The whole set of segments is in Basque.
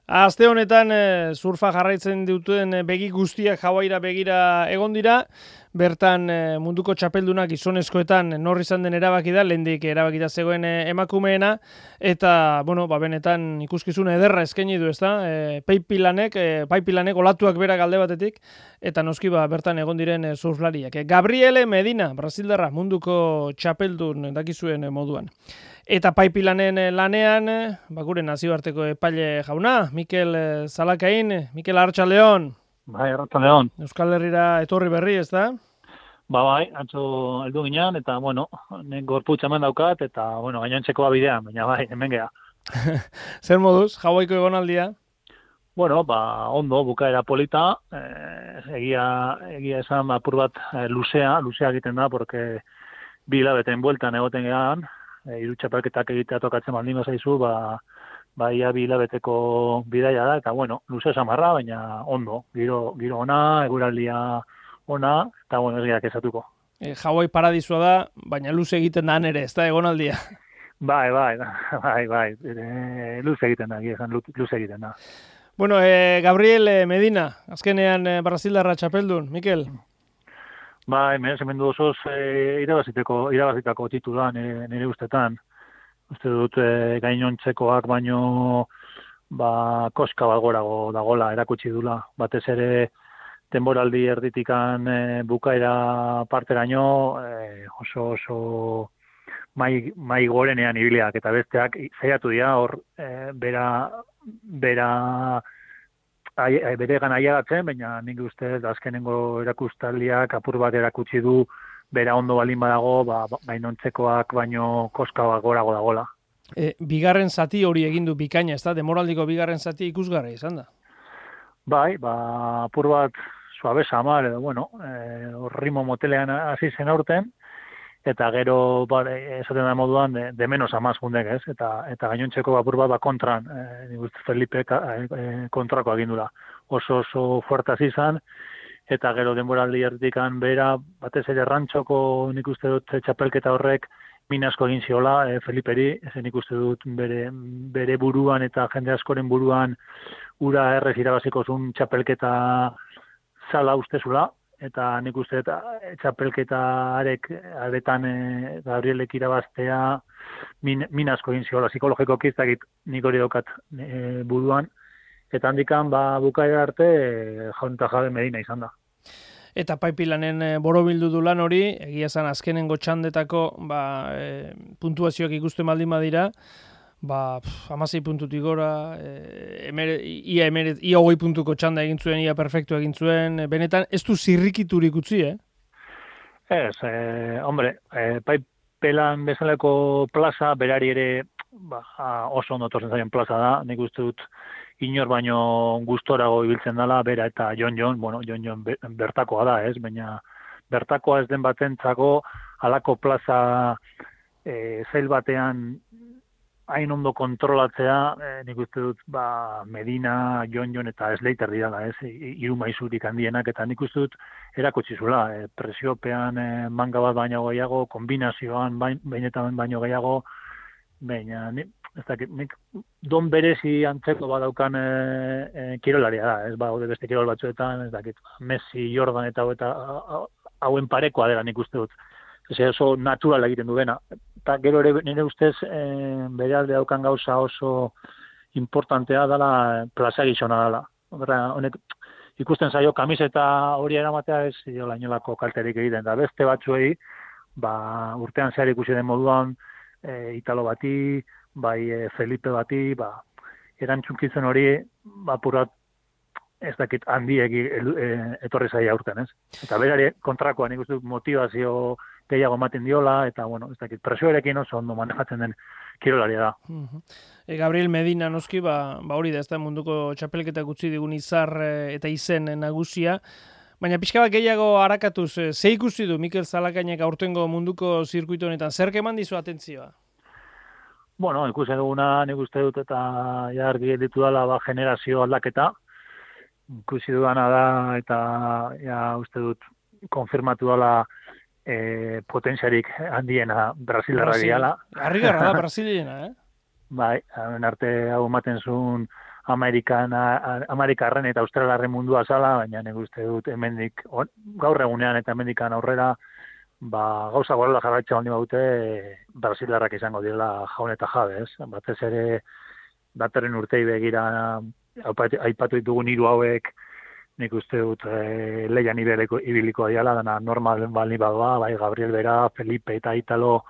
Aste honetan surfa jarraitzen duten begi guztiak Hawaira begira egon dira. Bertan munduko txapeldunak gizonezkoetan nor izan den erabaki da, lehendik erabakita zegoen emakumeena, eta benetan ikuskizun ederra eskaini du, ezta? Paipilanek olatuak berak alde batetik, eta noski bertan egon diren surflariak. Gabriele Medina, Brasildarra, munduko txapeldun dakizuen moduan. Eta paipilanen lanean, gure nazioarteko epaile jauna, Mikel Zalakain, Mikel Arratsaldeon. Bai, Arratsaldeon. Euskal Herrira etorri berri, ez da? Bai, atzo heldu ginean, eta, nik gorputz hemen daukat, eta, gainontzekoa bidean, baina bai, hemen geha. Zer moduz, Hawaiko egonaldia? Ondo, bukaera polita, egia esan apur bat luzea egiten da, porque bi hilabeten bueltan egoten gehan, hiru txapelketak egitea tokatzen baldin bazaizu, ia bi hilabeteko bidaia da, eta luze samarra, baina ondo, giro ona, eguraldia ona, eta ez gehiak esatuko. Hawaii paradisua da, baina luze egiten da ere, ez da egonaldia? Bai, luze egiten da, luze egiten da. Gabriel Medina, azkenean Brasildarra txapeldun, Mikel? Bai, merezimendu osoz irabazitako titula nire ustetan. Uste dut gainontzekoak baino koska bat gorago dagola erakutsi dula. Batez ere denboraldi erditikan bukaera parteraino oso mai gorenean ibiliak eta besteak saiatu dira hor bere gana aiagatzen, baina nik uste azkenengo erakustaldiak apur bat erakutsi du bera ondo balin badago, gainontzekoak baino koska bat gorago dagola. Bigarren zati hori egin du bikaina, ez da? Demoraldiko bigarren zati ikusgarri izan da? Bai, apur bat suabe samar, edo, ritmo motelean hasi zen aurten, eta gero, esaten da moduan, de menos a más jundek, ez? Eta gainontzeko apur bat kontran, nik uste Felipe kontrako agindura. Oso fuertaz izan, eta gero denboraldi erdikan bera, batez ere rantxoko nik uste dut txapelketa horrek minasko egin ziola Feliperi, ezen nik uste dut bere buruan eta jende askoren buruan ura errez irabaziko zuen txapelketa zala ustezula, eta nik uste txapelketa aretan Gabrielek irabaztea minasko egin ziola, psikologikoki ez dakit nik hori daukat buruan, eta handikan bukaera arte jaunta jabe Medina izan da. Eta paipilanen borobildu du lan hori, egia esan azkenengo txandetako puntuazioak ikusten baldin badira, 16 puntutik gora, ia 20 puntuko txanda egin zuen, ia perfektu egin zuen, benetan ez du zirrikiturik utzi, Ez, paipelan bezaleko plaza, berari ere oso ondo torzen zaien plaza da, nik uste dut inor baino gustorago ibiltzen dela, bera eta Jon, Jon bertakoa da, ez, baina bertakoa ez den batentzako halako plaza zail batean hain ondo kontrolatzea, nik uste dut Medina, Jon eta Slater dira, ez, hiru maizurik handienak, eta nik uste dut erakutsi zula, presiopean manga bat baino gehiago, kombinazioan bainetan baino gehiago, baina nik don berezi antzeko badaukan kirolaria da, ez beste kirol batzuetan, ez dakit, Messi, Jordan eta hauen parekoa dela nik uste dut. Oso natural egiten du dena. Eta gero ere nire ustez bere alde daukan gauza oso importantea dela plaza gizona dela. Honek ikusten zaio kamiseta hori eramatea ez diola inolako kalterik egiten. Da beste batzuei, urtean zehar ikusi den moduan, Italo bati, Felipe bati, erantzunkitzen hori, apurat ez dakit handiek etorri zaia urten, ez? Eta berari kontrakoa nik uste dut motivazio gehiago ematen diola, eta, ez dakit, presioarekin oso ondo manejatzen den kirolaria da. Gabriel Medina noski, hori da, ez da munduko txapelketak utzi digun izar eta izen nagusia, baina pixka bat gehiago harakatuz, ze ikusi du Mikel Zalakainek aurtengo munduko zirkuitu honetan, zer eman dizu atentzioa? Ikusi duguna, nik uste dut, eta argi ditu dela generazio aldaketa, ikusi dudana da, eta uste dut, konfirmatu dela potentziarik handiena Brasildarra diala. Harrigarra da Brasiliena, Bai, arte hau ematen zuen Amerikarren eta Australarren mundua zala, baina nik uste dut hemendik gaur egunean eta hemendikan aurrera gauza gorela jarraitza handi baute Brasilarrak izango direla jaun eta jabe, ez? Batez ere datorren urtei begira aipatu ditugun hiru hauek nik uste dut leian ibiliko diala, dana normal bali badoa, bai Gabriel Bera, Felipe eta Italo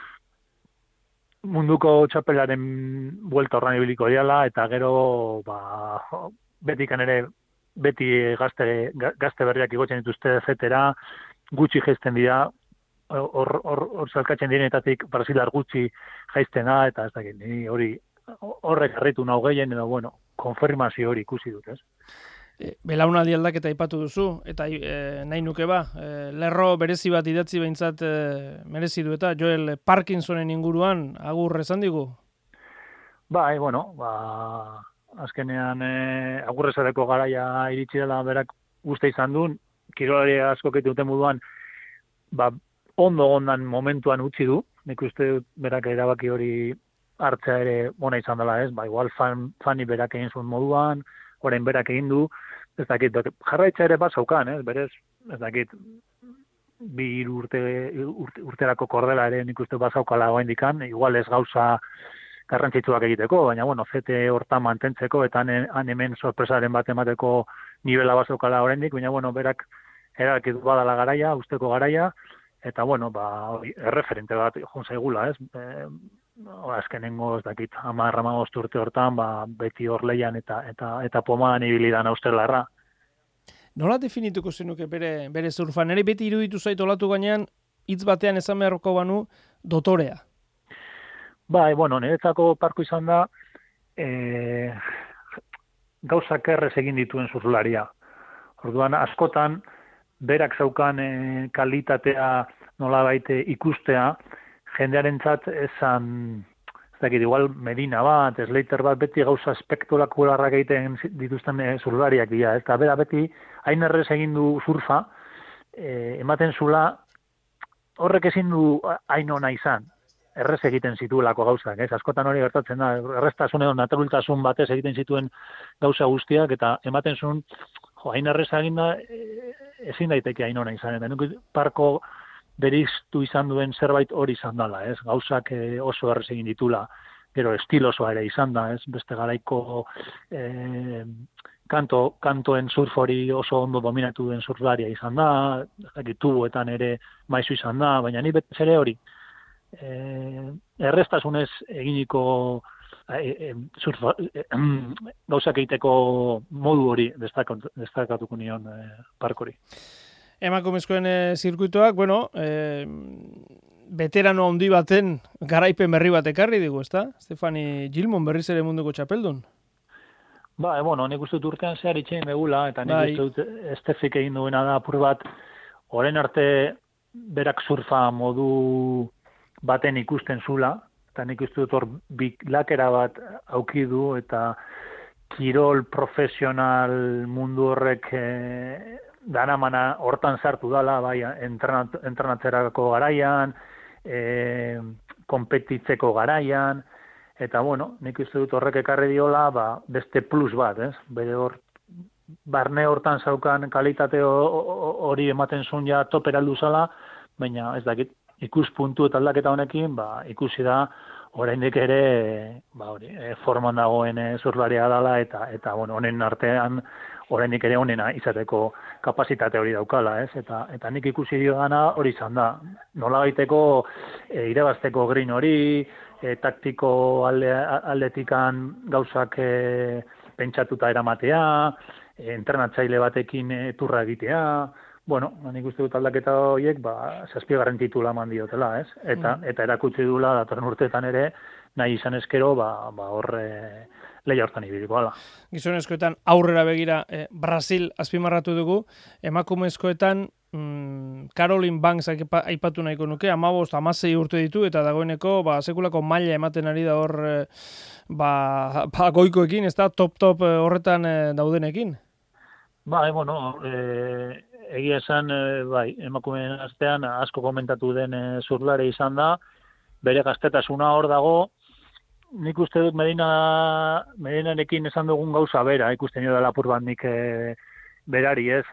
munduko txapelaren buelta horran ibiliko diala, eta gero beti gazte berriak igotzen dituzte zetera, gutxi jaisten dira, hor zalkatzen direnetatik Brasilar gutxi jaistena, eta ez dakit, hori horrek harritu nau gehien, edo konfirmazio hori ikusi dut, ez? Belaunaldi aldaketa aipatu duzu, eta nahi nuke lerro berezi bat idatzi behintzat merezi du, eta Joel Parkinsonen inguruan agur esan digu? Bai, azkenean agur esateko garaia iritsi dela berak uste izan duen, kirolari asko duten moduan, ondo ondan momentuan utzi du, nik uste dut berak erabaki hori hartzea ere ona izan dela, ez? Igual fani berak egin zuen moduan, orain berak egin du, ez dakit, jarraitza ere zaukan, berez, ez dakit, 2 urterako kordela ere nik uste zaukala oraindikan, igual ez gauza garrantzitsuak egiteko, baina, zete hortan mantentzeko, eta han hemen sorpresaren bat emateko nivela zaukala oraindik, baina, berak erabaki du badala garaia, usteko garaia, eta, erreferente bat joan zaigula, ez? Azkenengo, ez dakit, 10-15 urte hortan, beti hor leian eta pomadan ibilidan austerlarra. Nola definituko zenuke bere surfan? Nere beti iruditu zait olatu gainean, hitz batean esan beharroko banu, dotorea. Niretzako Parko izan da, gauzak errez egin dituen surflaria. Orduan, askotan, berak zaukan kalitatea nolabait ikustea, jendearentzat esan, ez dakit, igual Medina bat, Slater bat, beti gauza espektulakularrak egiten dituzten surflariak dira. Eta bera beti, hain errez egin du surfa, ematen zula, horrek ezin du hain ona izan, errez egiten zituelako gauzak, ez? Askotan hori gertatzen da, erreztasun edo naturaltasun batez egiten zituen gauza guztiak, eta ematen zuen, hain errez egin da, ezin daiteke hain ona izan. Eta nuk Parko beriztu izan duen zerbait hori izan dela, ez? Gauzak oso errez egin ditula, gero estilosoa ere izan da, ez? Beste garaiko kantoen surf hori oso ondo dominatu duen surflaria izan da, tubuetan ere maizu izan da, baina ni betez ere hori. Erreztasunez eginiko gauzak egiteko modu hori destakatuko nion Parkori. Emakumezkoen zirkuitoak, veterano handi baten garaipen berri bat ekarri digu, ezta? Stefani Gilmon berriz ere munduko txapeldun. Nik uste dut urtean zehar itxein begula, eta nik uste dut Estefik egin duena da apur bat, orain arte berak surfa modu baten ikusten zula, eta nik uste dut hor bilakera bat auki du, eta kirol profesional mundu horrek daramana hortan sartu dala, bai, entrenatzerako garaian, konpetitzeko garaian, eta nik uste dut horrek ekarri diola, beste plus bat, ez? Bere hor, barne hortan zaukan kalitate hori ematen zuen ja topera luzala, baina ez dakit, ikuspuntu eta aldaketa honekin, ikusi da, oraindik ere, forman dagoen surflaria dela, eta honen artean, oraindik ere honena izateko kapazitate hori daukala, ez? Eta nik ikusi dio dana hori izan da. Nola gaiteko irabazteko green hori, taktiko aldetikan gauzak pentsatuta eramatea, entrenatzaile batekin turra egitea, nik uste dut aldaketa horiek, 7. titula eman diotela, ez? Eta erakutsi dula datorren urteetan ere, nahi izan eskero, horre lehia hortan ibiliko ala. Gizonezkoetan aurrera begira Brasil azpimarratu dugu, emakumezkoetan Caroline Banks aipatu nahiko nuke, 15-16 urte ditu, eta dagoeneko sekulako maila ematen ari da hor goikoekin, ez da, top horretan daudenekin? Egia esan, emakumeen astean asko komentatu den surflari izan da, bere gaztetasuna hor dago, nik uste dut Medinarekin esan dugun gauza bera, ikusten nio da lapur bat nik berari, ez,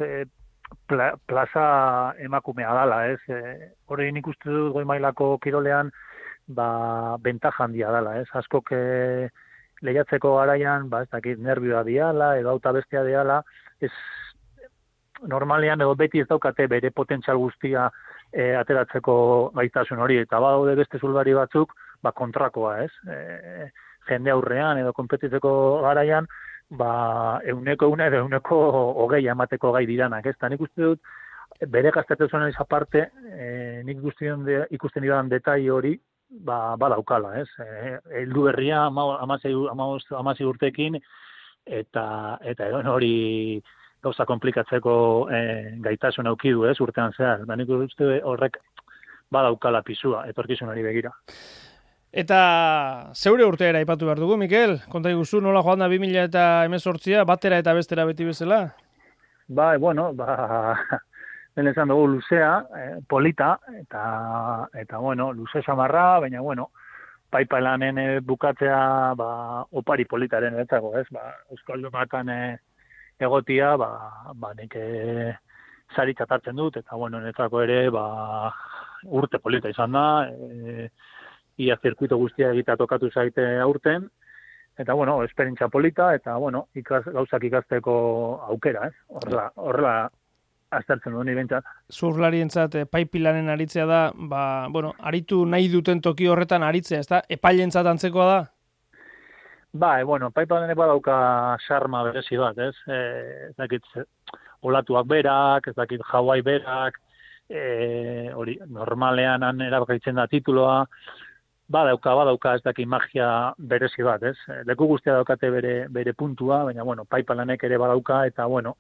plaza emakumea dala, ez, hori nik uste dut goi mailako kirolean, bentaja handia dala, ez, askok lehiatzeko garaian, ez dakit, nervioa diala, edo auta bestea diala, ez, normalean edo beti ez daukate bere potentzial guztia ateratzeko gaitasun hori, eta badaude beste zulbari batzuk, kontrakoa, ez? Jende aurrean edo konpetitzeko garaian, 100 edo 120 emateko gai diranak, ez? Ta nik uste dut, bere gaztetasunan aparte, nik ikusten didan detai hori, badaukala, ez? Heldu berria 16 urtekin, eta egon hori gauza komplikatzeko gaitasun aukidu, ez? Urtean zehar. Nik uste horrek badaukala pisua, etorkizunari begira. Eta zeure urteera aipatu behar dugu, Mikel? Konta iguzu, nola joan da 2018 batera eta bestera beti bezala? Bueno, ben esan dugu luzea, polita, eta bueno, luze samarra, baina, bueno, paipalanen bukatzea, opari politaren etzako, ez? Euskaldu batan egotia, nik sari txatartzen dut, eta, bueno, netzako ere, urte polita izan da, ia zirkuito guztia egitea tokatu zaite aurten, eta, bueno, esperientzia polita, eta, bueno, gauzak ikasteko aukera, ez? Horrela aztertzen duen ibentzat. Zurlarientzat paipilanen aritzea da, bueno, aritu nahi duten toki horretan aritzea, ez da? Epailentzat antzekoa da? Bueno, paipilanek badauka xarma berezi bat, ez? Ez dakit olatuak berak, ez dakit Hawaii berak, hori, normalean erabakaitzen da tituloa, badauka ez dakit magia berezi bat, ez? Leku guztia daukate bere puntua, baina, bueno, paipalanek ere badauka, eta, bueno,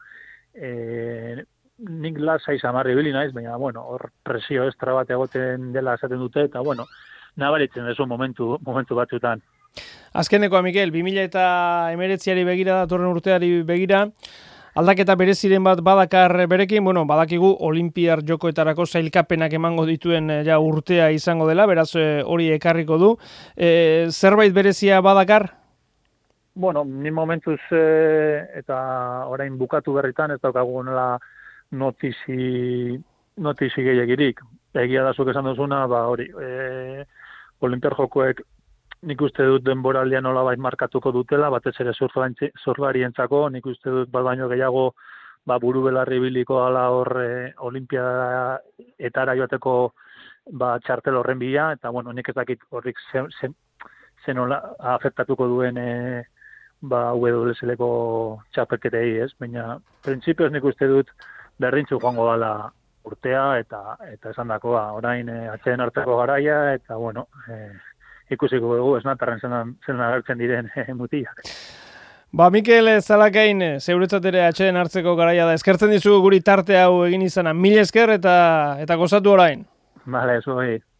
nik lasai samarri bili naiz, baina, bueno, hor presio estra bat egoten dela esaten dute, eta, bueno, nabaritzen dezu momentu batzutan. Azkenekoa, Mikel, 2019ari begira, datorren urteari begira, aldaketa bereziren bat badakar berekin, bueno, badakigu Olinpiar Jokoetarako sailkapenak emango dituen urtea izango dela, beraz hori ekarriko du. Zerbait berezia badakar? Bueno, ni momentuz eta orain bukatu berritan, ez daukagu nola notizi gehiagirik. Egia da zuk esan duzuna, hori, Olinpiar Jokoek nik uste dut denboraldian nolabait markatuko dutela, batez ere surflarientzako, nik uste dut bat baino gehiago buru belarri biliko ala hor olimpiadetara joateko txartel horren bila, eta bueno, nik ez dakit horrik zen afektatuko duen WSL-ko txapelketei, ez? Baina, printzipioz nik uste dut berdintzu joango dela urtea, eta esan dakoa, orain atxeen hartzeko garaia, eta bueno, ikusiko dugu, esnatarren zen agertzen diren mutiak. Mikel Zalakain, zeuretzat ere atxeden hartzeko garaia da. Eskertzen dizu guri tarte hau egin izana. Mil esker eta gozatu orain. Bale, zuei.